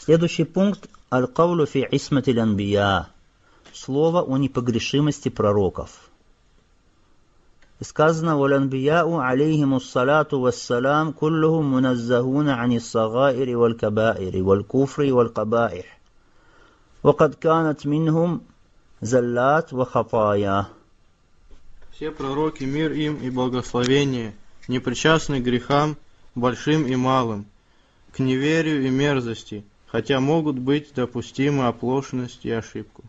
Следующий пункт – аль-кавлю фи исмати ланбия. Слово о непогрешимости пророков. И сказано: «Валанбияу алейхиму салату вассалам куллухум муназзахуна ани сагаири валь кабаири валь куфри валь кабаих. Вакад канат минхум заллат ва хатая». Все пророки, мир им и благословение, не причастны к грехам, большим и малым, к неверию и мерзости, хотя могут быть допустимы оплошность и ошибку.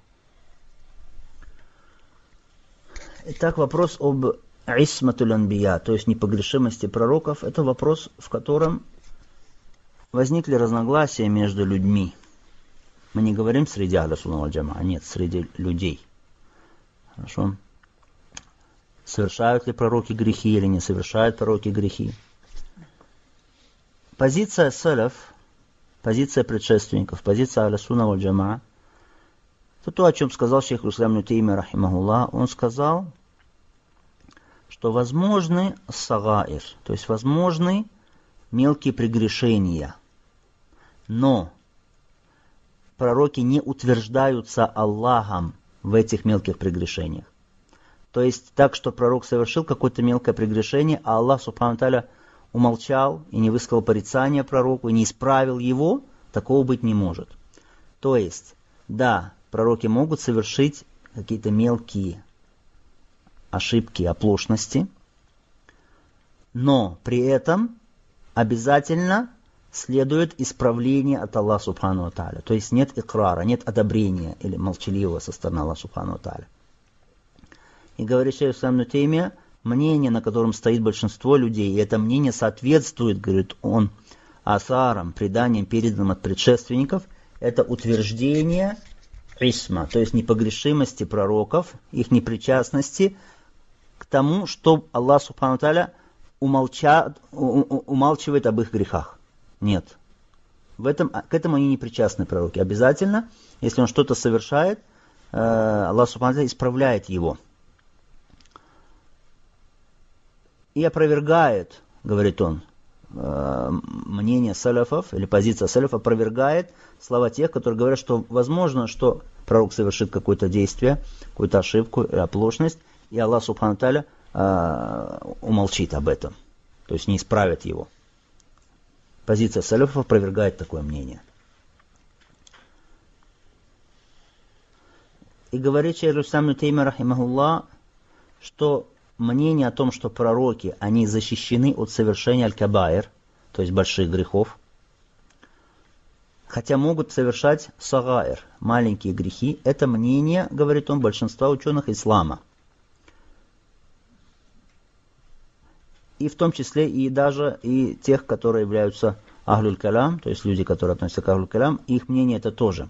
Итак, вопрос об исматуль анбия, то есть непогрешимости пророков, это вопрос, в котором возникли разногласия между людьми. Мы не говорим среди ахля сунна валь джамаа, нет, среди людей. Хорошо? Совершают ли пророки грехи или не совершают пророки грехи? Позиция салаф, позиция предшественников, позиция ахля сунна валь джамаа, это то, о чем сказал шейх ибн Таймия рахимахуллах. Он сказал, что возможны сагаир, то есть возможны мелкие прегрешения, но пророки не утверждаются Аллахом в этих мелких прегрешениях. То есть так, что пророк совершил какое-то мелкое прегрешение, а Аллах субхану тааля умолчал и не высказал порицания пророку, и не исправил его, такого быть не может. То есть, да, пророки могут совершить какие-то мелкие ошибки, оплошности, но при этом обязательно следует исправление от Аллаха субхану ва тааля. То есть нет икрара, нет одобрения или молчаливого со стороны Аллаха субхану ва тааля. И говорит шейх ибн Таймия, мнение, на котором стоит большинство людей, и это мнение соответствует, говорит он, асарам, преданиям, переданным от предшественников, это утверждение исма, то есть непогрешимости пророков, их непричастности к тому, что Аллах субхану тааля умалчивает об их грехах. Нет. К этому они не причастны, пророки. Обязательно, если он что-то совершает, Аллах субхану тааля исправляет его. И опровергает, говорит он, мнение салафов, или позиция салафов опровергает слова тех, которые говорят, что возможно, что пророк совершит какое-то действие, какую-то ошибку или оплошность, и Аллах субхану тааля умолчит об этом, то есть не исправит его. Позиция салафов опровергает такое мнение. И говорит шейх ибн Таймия рахимахуллах, что мнение о том, что пророки, они защищены от совершения аль-кабаир, то есть больших грехов, хотя могут совершать сагаир, маленькие грехи, это мнение, говорит он, большинства ученых ислама. И в том числе и даже и тех, которые являются ахлюль калям, то есть люди, которые относятся к ахлюль калям, их мнение это тоже.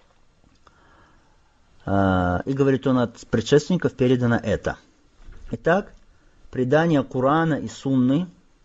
И говорит он, от предшественников передано это. Итак, предания Корана и Сунны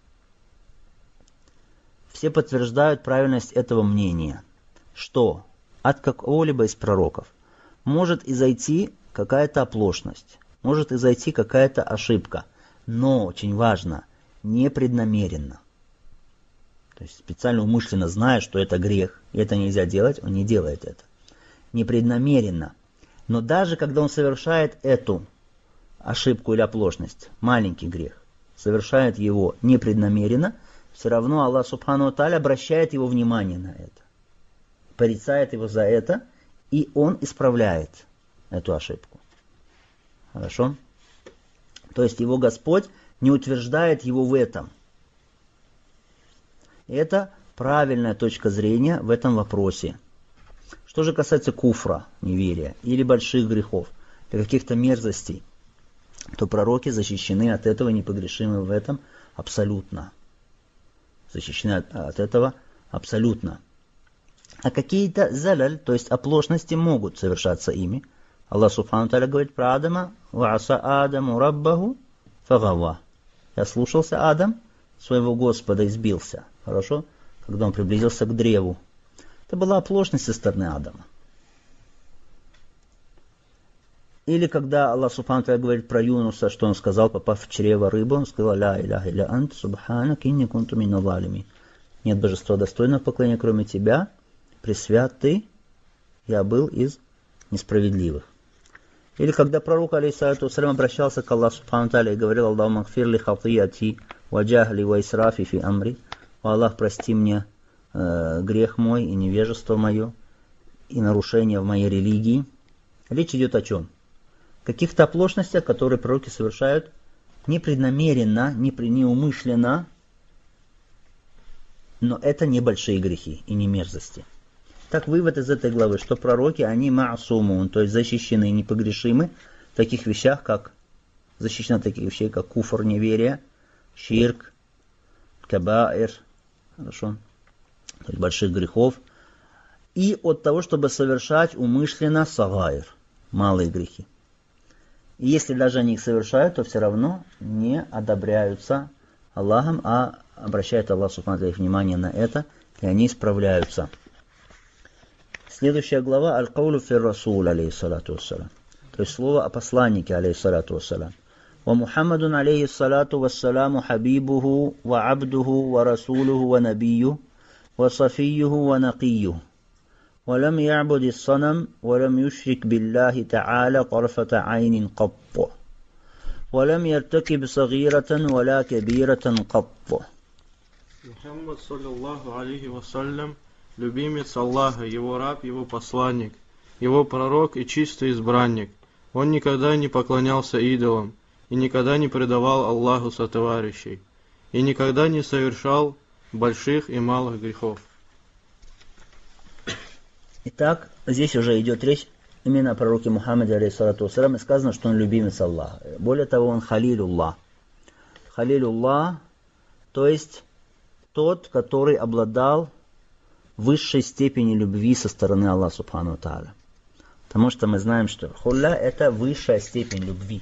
все подтверждают правильность этого мнения, что от какого-либо из пророков может изойти какая-то оплошность, может изойти какая-то ошибка, но, очень важно, непреднамеренно. То есть специально умышленно зная, что это грех, и это нельзя делать, он не делает это. Непреднамеренно. Но даже когда он совершает эту ошибку или оплошность, маленький грех, совершает его непреднамеренно, все равно Аллах субхану ва тааля обращает его внимание на это, порицает его за это, и он исправляет эту ошибку. Хорошо? То есть его Господь не утверждает его в этом. И это правильная точка зрения в этом вопросе. Что же касается куфра, неверия, или больших грехов, или каких-то мерзостей, то пророки защищены от этого, непогрешимы в этом абсолютно. Защищены от этого абсолютно. А какие-то заляль, то есть оплошности, могут совершаться ими. Аллах субхану тааля говорит про Адама: «Вааса Адаму раббаху фагава». Я слушался Адам своего Господа и сбился. Хорошо? Когда он приблизился к древу. Это была оплошность со стороны Адама. Или когда Аллах субхану тааля говорит про Юнуса, что он сказал, попав в чрево рыбы, он сказал: «Ля иляха илля ант субханак инни кунту миназ залимин». Нет божества достойного поклонения, кроме тебя. пресвят ты, я был из несправедливых. Или когда пророк, алейхиссалату вассалям, обращался к Аллаху субхану тааля и говорил: Аллаху магфир ли хатияти ва джахли ва исрафи фи амри. О Аллах, прости мне грех мой и невежество мое, и нарушение в моей религии. Речь идет о чем? Каких-то оплошностях, которые пророки совершают непреднамеренно, неумышленно, но это небольшие грехи и не мерзости. Так вывод из этой главы, что пророки, они ма'сумун, то есть защищены и непогрешимы в таких вещах, как защищены от таких вещей, как куфр, неверие, ширк, кабаир, хорошо, то есть больших грехов, и от того, чтобы совершать умышленно сагаир, малые грехи. И если даже они их совершают, то все равно не одобряются Аллахом, а обращает Аллах субхану ва тааля внимание на это, и они исправляются. Следующая глава «Аль-Каулю фир Расул, алейхиссалату вассалям». То есть слово о посланнике, алейхиссалату вассалям. «Ва Мухаммадун, алейхиссалату вассаляму, хабибуху, ва абдуху, ва расулуху, ва набию, ва сафиюху, ва накию. Ва лам я'буди ас-санам, ва лам юшрик биллахи та'аля тарфата айнин катта. Ва лам яртакиб сагирatan, ва ла кабирatan катта». Мухаммад, саллиллаху алейхи вассалям, любимец Аллаха, его раб, его посланник, его пророк и чистый избранник. Он никогда не поклонялся идолам и никогда не предавал Аллаху сотоварищей и никогда не совершал больших и малых грехов. Итак, здесь уже идет речь именно о пророке Мухаммаде, алейхиссалату вассалям, и сказано, что он любимец Аллаха. Более того, он халилуллах. Халилуллах, то есть тот, который обладал высшей степени любви со стороны Аллаха субхану ва тааля. Потому что мы знаем, что хулля — это высшая степень любви.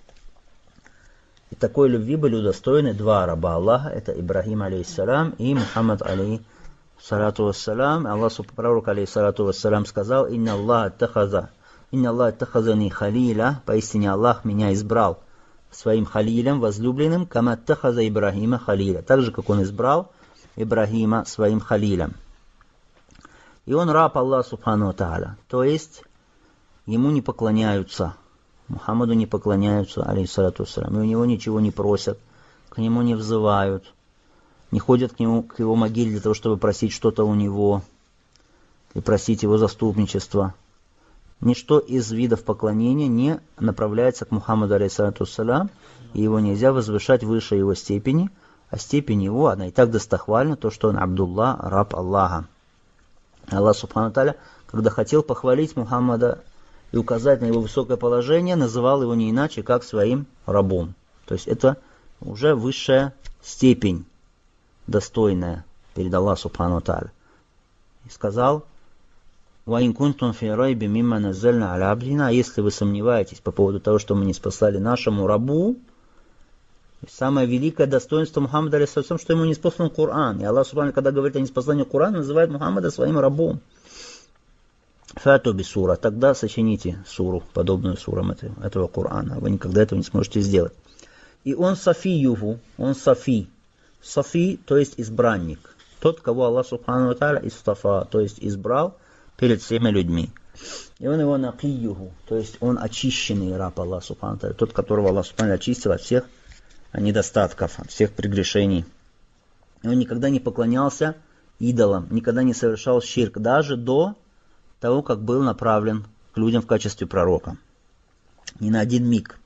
И такой любви были удостоены два раба Аллаха, это Ибрахим, алейхиссалям, и Мухаммад, алейхиссалату вассалям. Аллах, пророк, алейхиссалату вассалям, сказал: «Инна Аллах тахазани халиля», поистине Аллах меня избрал своим халилем, возлюбленным, кама тахаза Ибрахима халиля, так же, как он избрал Ибрахима своим халилем. И он раб Аллаха субхану ва тааля, то есть ему не поклоняются, Мухаммаду не поклоняются, алейхиссалату вассалям, и у него ничего не просят, к нему не взывают, не ходят к его могиле для того, чтобы просить что-то у него, и просить его заступничества. Ничто из видов поклонения не направляется к Мухаммаду, алейхиссалату вассалям, и его нельзя возвышать выше его степени, а степень его, она и так достохвальна, то, что он Абдулла, раб Аллаха. Аллах субхану ва тааля, когда хотел похвалить Мухаммада и указать на его высокое положение, называл его не иначе, как своим рабом. То есть это уже высшая степень, достойная перед Аллахом субхану ва тааля. И сказал: «Ва ин кунтум фи райби мимма наззальна аля абдина», а если вы сомневаетесь по поводу того, что мы не спаслали нашему рабу, самое великое достоинство Мухаммада, алейхиссалям, что ему не спослан Коран. И Аллах субхану, когда говорит о неспослании Корана, называет Мухаммада своим рабом. Фату би сура, тогда сочините суру, подобную сурам этого Корана. Вы никогда этого не сможете сделать. И он сафиюху, он сафи. Сафи, то есть избранник. Тот, кого Аллах субхану ва тааля истафа, то есть избрал перед всеми людьми. И он его накиюху, то есть он очищенный раб Аллаха субхану ва тааля, тот, которого Аллах субхану ва тааля очистил от всех недостатков, от всех прегрешений. И он никогда не поклонялся идолам, никогда не совершал ширк, даже до того, как был направлен к людям в качестве пророка. Ни на один миг.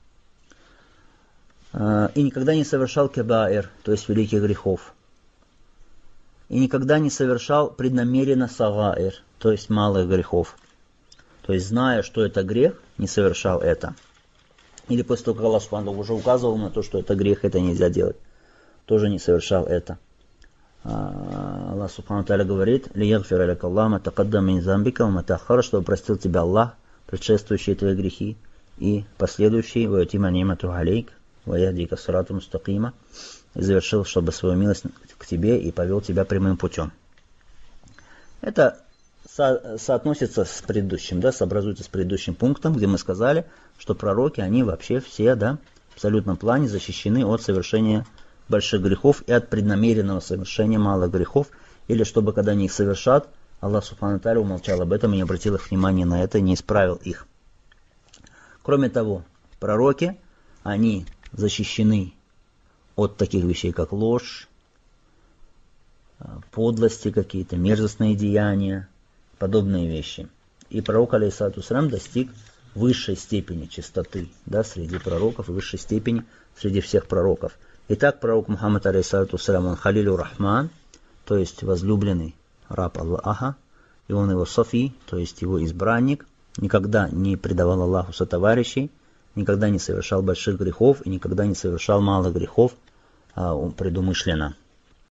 И никогда не совершал кабаир, то есть великих грехов. И никогда не совершал преднамеренно сагаир, то есть малых грехов. То есть, зная, что это грех, не совершал это. Или после того, как Аллах субхану уже указывал на то, что это грех, это нельзя делать, тоже не совершал это. Аллах субхану тааля говорит: «Лиягфира ляка Аллаху ма тақаддама мин замбика ва ма тааххара», чтобы простил тебя Аллах предшествующие твои грехи и последующие, ва ютимма ни'матаху алейк ва яхдика сиратан мустақима, и завершил, чтобы свою милость к тебе и повел тебя прямым путем. Это соотносится с предыдущим, сообразуется с предыдущим пунктом, где мы сказали, что пророки, они вообще все, в абсолютном плане защищены от совершения больших грехов и от преднамеренного совершения малых грехов, или чтобы, когда они их совершат, Аллах Субхану ва Тааля умолчал об этом и не обратил их внимания на это, и не исправил их. Кроме того, пророки, они защищены от таких вещей, как ложь, подлости какие-то, мерзостные деяния, подобные вещи. И пророк, алейхиссалату вассалям, достиг высшей степени чистоты, да, среди пророков, и высшей степени среди всех пророков. Итак, пророк Мухаммад, алейхиссалату вассалям, он халилю рахман, то есть возлюбленный раб Аллаха, и он его софи, то есть его избранник, никогда не предавал Аллаху сотоварищей, никогда не совершал больших грехов и никогда не совершал малых грехов предумышленно.